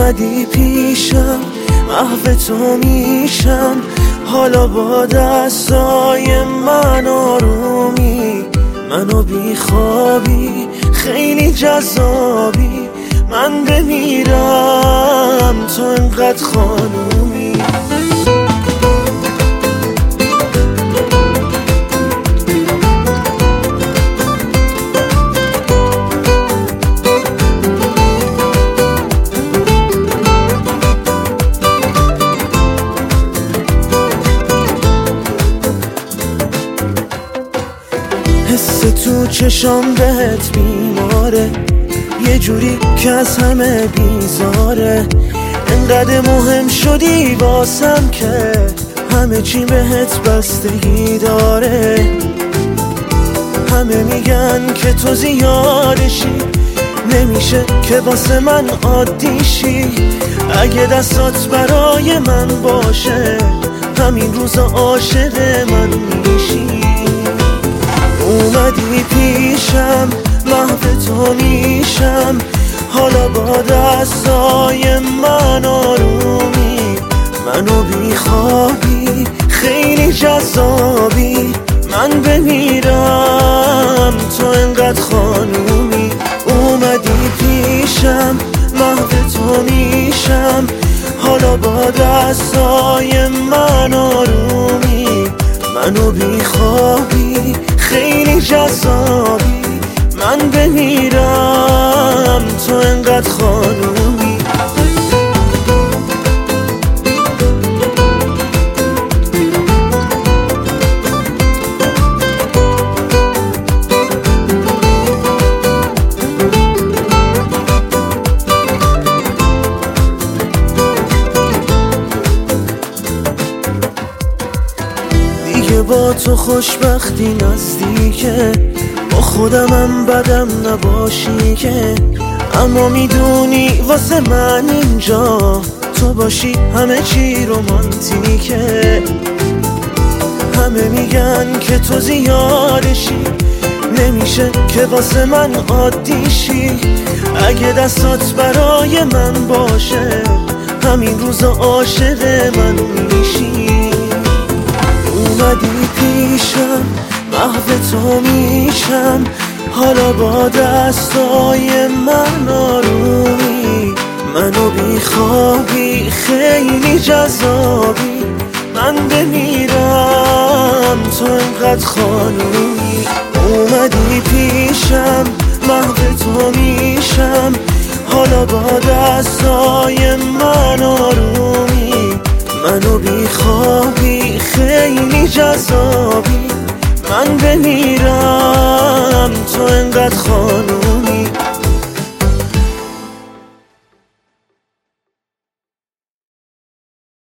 اومدی پیشم محو تو میشم، حالا با دستای من آرومی، منو بیخوابی خیلی جذابی، من بمیرم تو انقدر خانومی. حس تو چشام بهت بیماره، یه جوری که از همه بیزاره، انقدر مهم شدی واسم که همه چی بهت بستگی داره. همه میگن که تو زیادشی، نمیشه که واسه من عادیشی، اگه دستات برای من باشه همین روزا عاشق من میشی. اومدی پیشم محو تو میشم، حالا با دستای من آرومی، منو بیخوابی خیلی جذابی، من بمیرم تو انقدر خانومی. اومدی پیشم محو تو میشم، حالا با دستای من آرومی، منو بیخوابی خیلی جذابی، من بمیرم تو انقدر خانومی. دیگه با تو خوشبختی نزدیکه، با خودمم بدم نباشی که، اما میدونی واسه من اینجا تو باشی همه چی رومانتیکه. همه میگن که تو زیادشی، نمیشه که واسه من عادیشی، اگه دستات برای من باشه همین روزا عاشق من میشی. اومدی پیشم محو تو میشم، حالا با دستای من آرومی، منو بیخوابی خیلی جذابی، من بمیرم تو انقدر خانومی. اومدی پیشم محو تو میشم، حالا با دستای من آرومی، منو بیخوابی خیلی جذابی، من بمیرم تو انقدر خانومی.